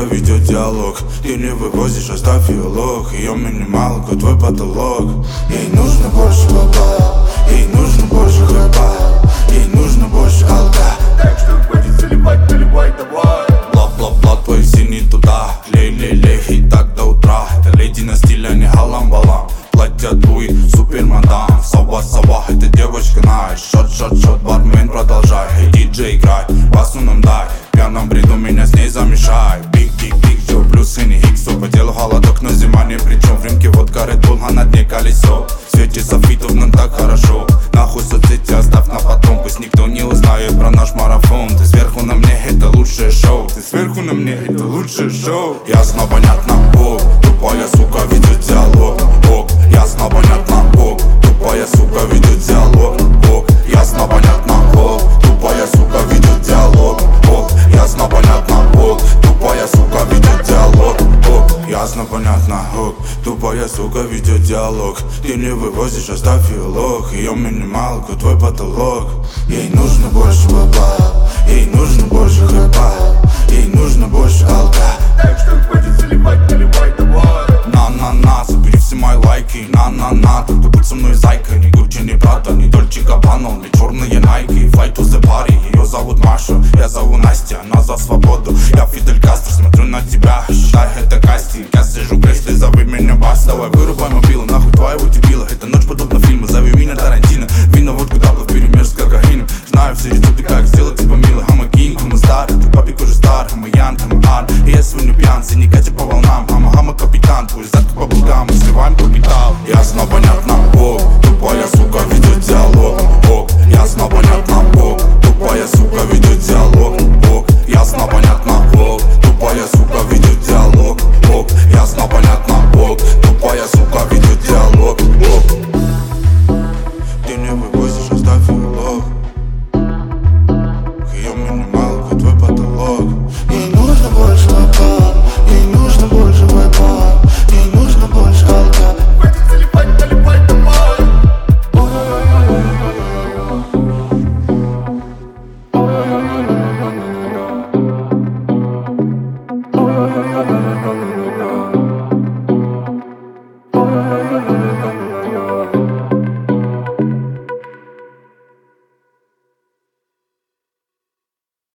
ведет диалог. Ты не вывозишь, оставь ее лог. Ее минималка, твой потолок. Ей нужно больше бабла, ей нужно больше хлеба, ей нужно больше алка. Так что хватит заливать, наливай давай. Бла-бла-бла, твой синий туда. Лей-лей-лей, и так до утра. Это леди на стиле, а не халам-балам. Платья твой, супер-мадам. Сова-сова, это девочка Най. Шот-шот-шот, бармен продолжай. Эй, диджей, играй, басу нам дай. В пьяном бреду меня с ней замешай. Биг-биг-биг, Джо, плюс Хенни Хиксу. По делу холодок, но зима ни при чем. В рюмке водка, Red Bull, а на дне колесо. В свете софитов нам так хорошо. Нахуй соцсети оставь на потом. Пусть никто не узнает про наш марафон. Ты сверху на мне, это лучшее шоу. Ты сверху на мне, это лучшее шоу. Ясно, понятно, ок. Тупая сука ведет диалог, ок. Ясно, понятно, ок. Тупая сука ведет диалог, ок. Ясно, понятно, ок. Тупая сука ведет диалог, ок. Ясно, понятно, ок. Тупая сука ведет диалог, ок. Ясно, понятно, ок. Тупая сука ведет диалог. Ты не вывозишь, оставь ее лог. Ее минималка, твой потолок. Ей нужно больше бабла, ей нужно больше хлеба, ей нужно больше алка. Так что хватит заливать, наливай давай. На-на-на, забери все мои лайки. На-на-на, только будь со мной зайка. Не Гуччи, не Прада, не Дольче Габбана, не черные найки. Fly to the party, ее зовут Маша, я зову Настя, она за свободу. Я Фидель Кастро, смотрю на тебя, считай это кастинг. Я сижу в кресле, зови меня бас. Давай вырубай мобилу, нахуй твоего дебила. Эта ночь подобна фильму, зови меня Тарантино. Вино, водку, дабло вперемешку с кокаином. Знаю все рецепты, как сделать типа мило. I'm a king, мы старый, ты папик уже старый. Мы Ян, мы Ан, и я сегодня пьян, не Катя Павлова.